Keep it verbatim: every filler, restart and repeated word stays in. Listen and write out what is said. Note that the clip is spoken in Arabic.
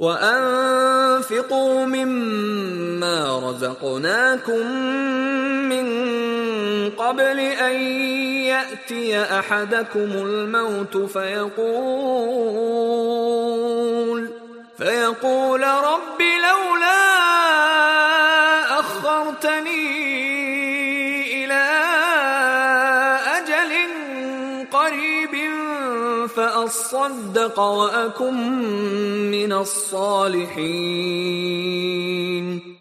وأنفقوا مما رزقناكم من قبل أن يأتي أحدكم الموت فيقول, فيقول رب لولا أخرتني إلى أجل قريب فأصدق وأكن من الصالحين